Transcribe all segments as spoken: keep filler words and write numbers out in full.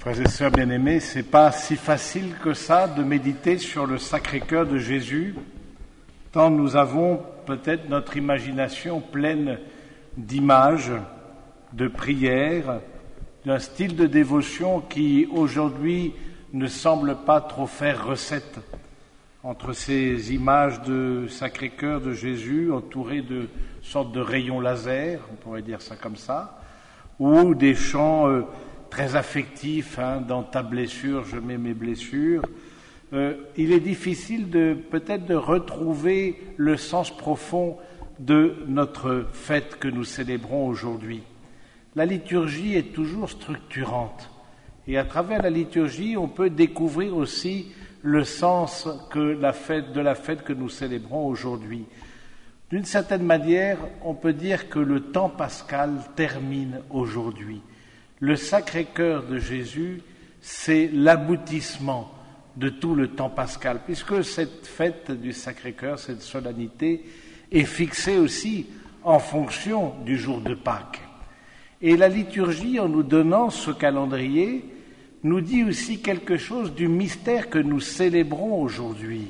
Frères et sœurs bien-aimés, c'est pas si facile que ça de méditer sur le Sacré-Cœur de Jésus, tant nous avons peut-être notre imagination pleine d'images, de prières, d'un style de dévotion qui aujourd'hui ne semble pas trop faire recette. Entre ces images de Sacré-Cœur de Jésus, entourées de sortes de rayons laser, on pourrait dire ça comme ça, ou des chants euh, très affectifs, hein, dans ta blessure, je mets mes blessures, euh, il est difficile de peut-être de retrouver le sens profond de notre fête que nous célébrons aujourd'hui. La liturgie est toujours structurante, et à travers la liturgie, on peut découvrir aussi le sens que la fête, de la fête que nous célébrons aujourd'hui. D'une certaine manière, on peut dire que le temps pascal termine aujourd'hui. Le Sacré-Cœur de Jésus, c'est l'aboutissement de tout le temps pascal, puisque cette fête du Sacré-Cœur, cette solennité, est fixée aussi en fonction du jour de Pâques. Et la liturgie, en nous donnant ce calendrier, nous dit aussi quelque chose du mystère que nous célébrons aujourd'hui.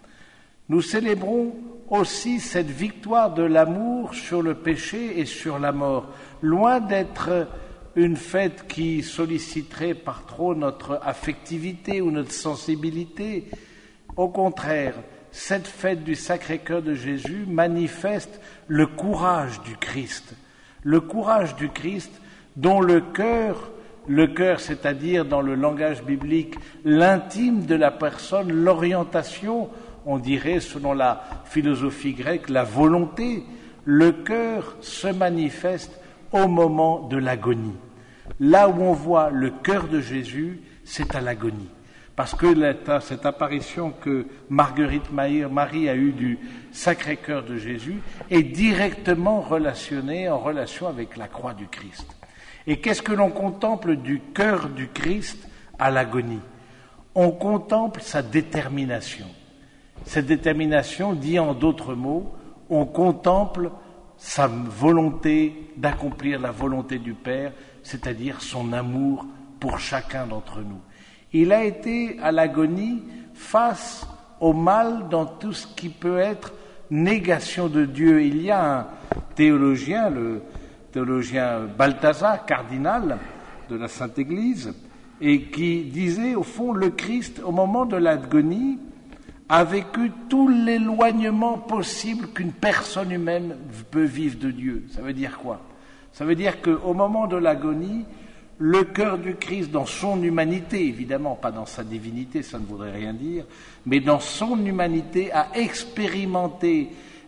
Nous célébrons aussi cette victoire de l'amour sur le péché et sur la mort. Loin d'être une fête qui solliciterait par trop notre affectivité ou notre sensibilité, au contraire, cette fête du Sacré-Cœur de Jésus manifeste le courage du Christ. Le courage du Christ dont le cœur Le cœur, c'est-à-dire dans le langage biblique, l'intime de la personne, l'orientation, on dirait selon la philosophie grecque, la volonté, le cœur se manifeste au moment de l'agonie. Là où on voit le cœur de Jésus, c'est à l'agonie. Parce que cette apparition que Marguerite Marie a eue du Sacré-Cœur de Jésus est directement relationnée en relation avec la croix du Christ. Et qu'est-ce que l'on contemple du cœur du Christ à l'agonie? On contemple sa détermination. Cette détermination, dit en d'autres mots, on contemple sa volonté d'accomplir la volonté du Père, c'est-à-dire son amour pour chacun d'entre nous. Il a été à l'agonie face au mal dans tout ce qui peut être négation de Dieu. Il y a un théologien, le théologien Balthazar, cardinal de la Sainte Église, et qui disait, au fond, le Christ, au moment de l'agonie, a vécu tout l'éloignement possible qu'une personne humaine peut vivre de Dieu. Ça veut dire quoi? Ça veut dire qu'au moment de l'agonie, le cœur du Christ, dans son humanité, évidemment, pas dans sa divinité, ça ne voudrait rien dire, mais dans son humanité, a expérimenté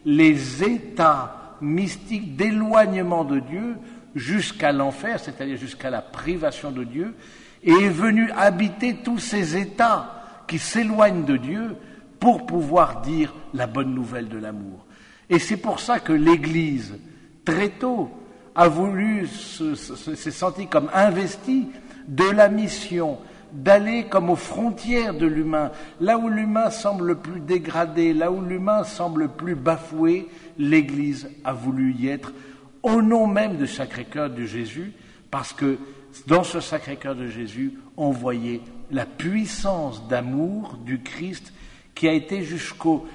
les états mystique d'éloignement de Dieu jusqu'à l'enfer, c'est-à-dire jusqu'à la privation de Dieu, et est venu habiter tous ces états qui s'éloignent de Dieu pour pouvoir dire la bonne nouvelle de l'amour. Et c'est pour ça que l'Église, très tôt, a voulu, se, se, s'est sentie comme investie de la mission d'aller comme aux frontières de l'humain, là où l'humain semble le plus dégradé, là où l'humain semble le plus bafoué, l'Église a voulu y être au nom même du Sacré-Cœur de Jésus, parce que dans ce Sacré-Cœur de Jésus, on voyait la puissance d'amour du Christ qui a été jusqu'aux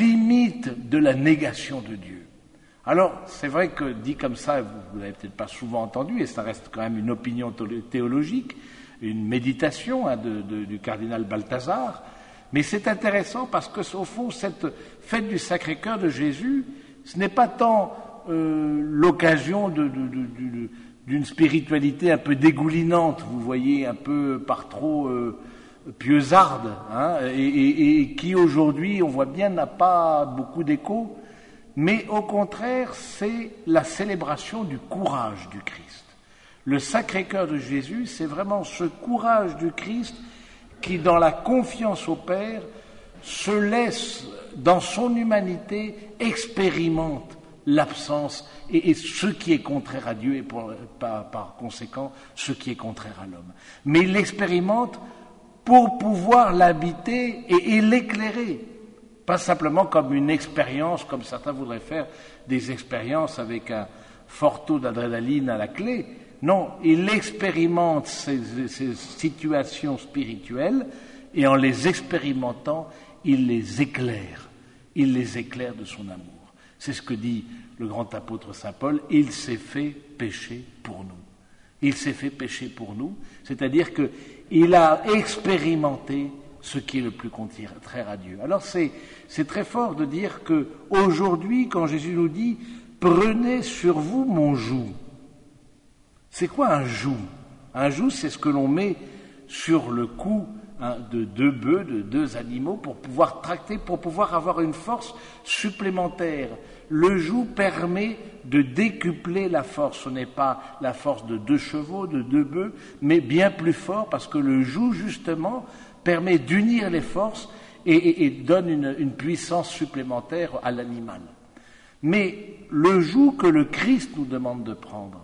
limites de la négation de Dieu. Alors, c'est vrai que dit comme ça, vous ne l'avez peut-être pas souvent entendu, et ça reste quand même une opinion théologique, une méditation hein, de, de, du cardinal Balthazar, mais c'est intéressant parce que, au fond, cette fête du Sacré-Cœur de Jésus, ce n'est pas tant euh, l'occasion de, de, de, de, d'une spiritualité un peu dégoulinante, vous voyez, un peu par trop euh, pieusarde, hein, et, et, et qui aujourd'hui, on voit bien, n'a pas beaucoup d'écho, mais au contraire, c'est la célébration du courage du Christ. Le Sacré-Cœur de Jésus, c'est vraiment ce courage du Christ qui, dans la confiance au Père, se laisse, dans son humanité, expérimente l'absence et, et ce qui est contraire à Dieu et pour, par, par conséquent, ce qui est contraire à l'homme. Mais il l'expérimente pour pouvoir l'habiter et, et l'éclairer. Pas simplement comme une expérience, comme certains voudraient faire des expériences avec un fort taux d'adrénaline à la clé, Non, il expérimente ces, ces situations spirituelles et en les expérimentant, il les éclaire. Il les éclaire de son amour. C'est ce que dit le grand apôtre saint Paul, il s'est fait pécher pour nous. Il s'est fait pécher pour nous, c'est-à-dire qu'il a expérimenté ce qui est le plus contraire à Dieu. Alors c'est, c'est très fort de dire qu'aujourd'hui, quand Jésus nous dit « Prenez sur vous mon joug », c'est quoi un joug ? Un joug, c'est ce que l'on met sur le cou hein, de deux bœufs, de deux animaux, pour pouvoir tracter, pour pouvoir avoir une force supplémentaire. Le joug permet de décupler la force. Ce n'est pas la force de deux chevaux, de deux bœufs, mais bien plus fort, parce que le joug, justement, permet d'unir les forces et, et, et donne une, une puissance supplémentaire à l'animal. Mais le joug que le Christ nous demande de prendre,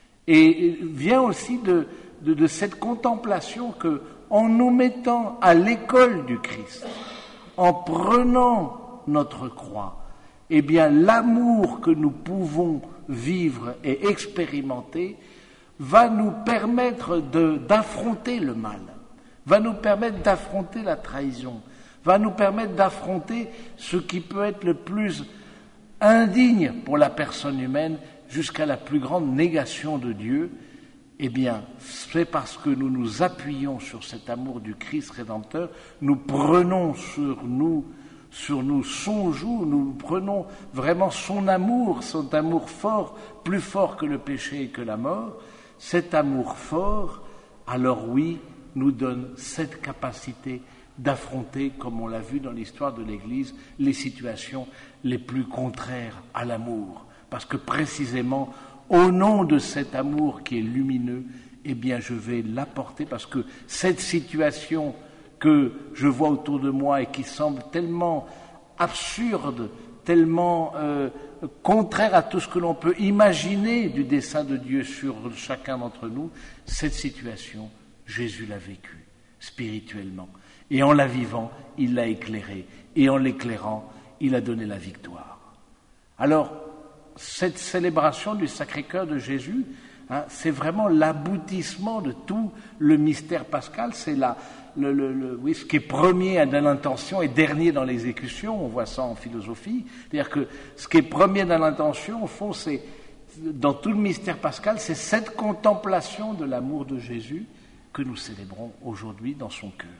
et vient aussi de, de, de cette contemplation que, en nous mettant à l'école du Christ, en prenant notre croix, eh bien l'amour que nous pouvons vivre et expérimenter va nous permettre de, d'affronter le mal, va nous permettre d'affronter la trahison, va nous permettre d'affronter ce qui peut être le plus indigne pour la personne humaine, jusqu'à la plus grande négation de Dieu. Eh bien, c'est parce que nous nous appuyons sur cet amour du Christ Rédempteur, nous prenons sur nous, sur nous son joug, nous prenons vraiment son amour, son amour fort, plus fort que le péché et que la mort. Cet amour fort, alors oui, nous donne cette capacité d'affronter, comme on l'a vu dans l'histoire de l'Église, les situations les plus contraires à l'amour. Parce que précisément, au nom de cet amour qui est lumineux, eh bien je vais l'apporter, parce que cette situation que je vois autour de moi et qui semble tellement absurde, tellement euh, contraire à tout ce que l'on peut imaginer du dessein de Dieu sur chacun d'entre nous, cette situation, Jésus l'a vécue spirituellement. Et en la vivant, il l'a éclairée. Et en l'éclairant, il a donné la victoire. Alors, cette célébration du Sacré-Cœur de Jésus, hein, c'est vraiment l'aboutissement de tout le mystère pascal. C'est la, le, le, le, oui, ce qui est premier dans l'intention et dernier dans l'exécution. On voit ça en philosophie. C'est-à-dire que ce qui est premier dans l'intention, au fond, c'est dans tout le mystère pascal, c'est cette contemplation de l'amour de Jésus que nous célébrons aujourd'hui dans son cœur.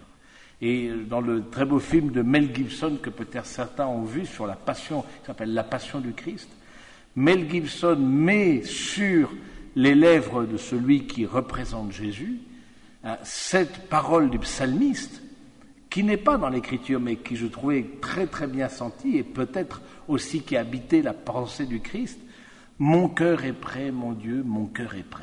Et dans le très beau film de Mel Gibson que peut-être certains ont vu sur la Passion, qui s'appelle La Passion du Christ, Mel Gibson met sur les lèvres de celui qui représente Jésus hein, cette parole du psalmiste, qui n'est pas dans l'Écriture, mais qui je trouvais très très bien sentie, et peut-être aussi qui habitait la pensée du Christ. « Mon cœur est prêt, mon Dieu, mon cœur est prêt. »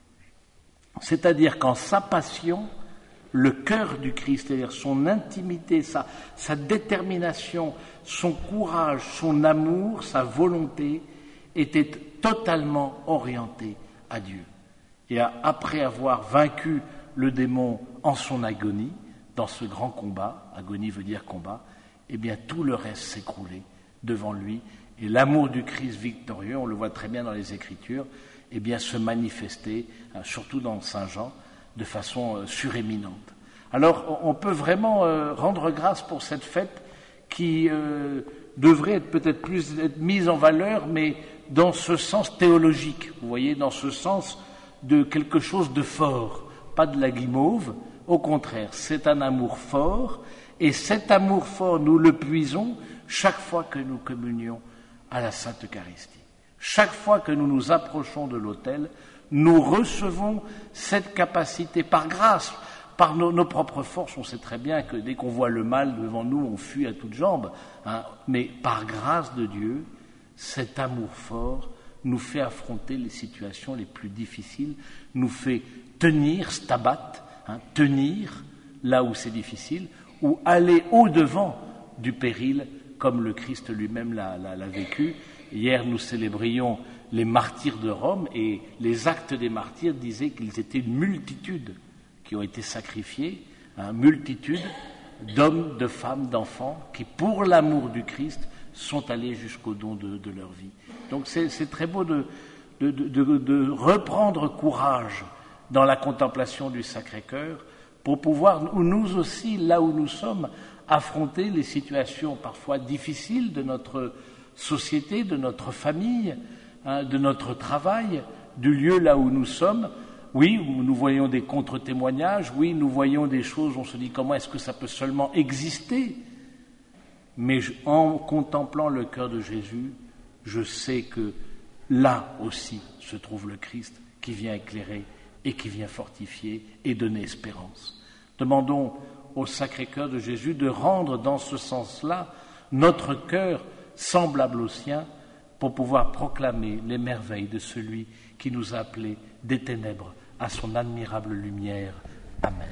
C'est-à-dire qu'en sa passion, le cœur du Christ, c'est-à-dire son intimité, sa, sa détermination, son courage, son amour, sa volonté, était totalement orienté à Dieu. Et après avoir vaincu le démon en son agonie, dans ce grand combat, agonie veut dire combat, eh bien tout le reste s'écroulait devant lui. Et l'amour du Christ victorieux, on le voit très bien dans les Écritures, eh bien se manifestait, surtout dans Saint Jean, de façon suréminente. Alors on peut vraiment euh, rendre grâce pour cette fête qui euh, devrait être peut-être plus être mise en valeur, mais dans ce sens théologique, vous voyez, dans ce sens de quelque chose de fort, pas de la guimauve, au contraire, c'est un amour fort, et cet amour fort, nous le puisons chaque fois que nous communions à la Sainte Eucharistie. Chaque fois que nous nous approchons de l'autel, nous recevons cette capacité par grâce, par nos, nos propres forces. On sait très bien que dès qu'on voit le mal devant nous, on fuit à toutes jambes, hein, mais par grâce de Dieu, cet amour fort nous fait affronter les situations les plus difficiles, nous fait tenir, stabat, hein, tenir là où c'est difficile, ou aller au-devant du péril, comme le Christ lui-même l'a, l'a, l'a vécu. Hier, nous célébrions les martyrs de Rome, et les actes des martyrs disaient qu'ils étaient une multitude qui ont été sacrifiés, une multitude d'hommes, de femmes, d'enfants, qui, pour l'amour du Christ, sont allés jusqu'au don de, de leur vie. Donc c'est, c'est très beau de, de, de, de, de reprendre courage dans la contemplation du Sacré-Cœur pour pouvoir, nous aussi, là où nous sommes, affronter les situations parfois difficiles de notre société, de notre famille, hein, de notre travail, du lieu là où nous sommes. Oui, nous voyons des contre-témoignages, oui, nous voyons des choses, on se dit comment est-ce que ça peut seulement exister ? Mais en contemplant le cœur de Jésus, je sais que là aussi se trouve le Christ qui vient éclairer et qui vient fortifier et donner espérance. Demandons au Sacré-Cœur de Jésus de rendre dans ce sens-là notre cœur semblable au sien pour pouvoir proclamer les merveilles de celui qui nous a appelés des ténèbres à son admirable lumière. Amen.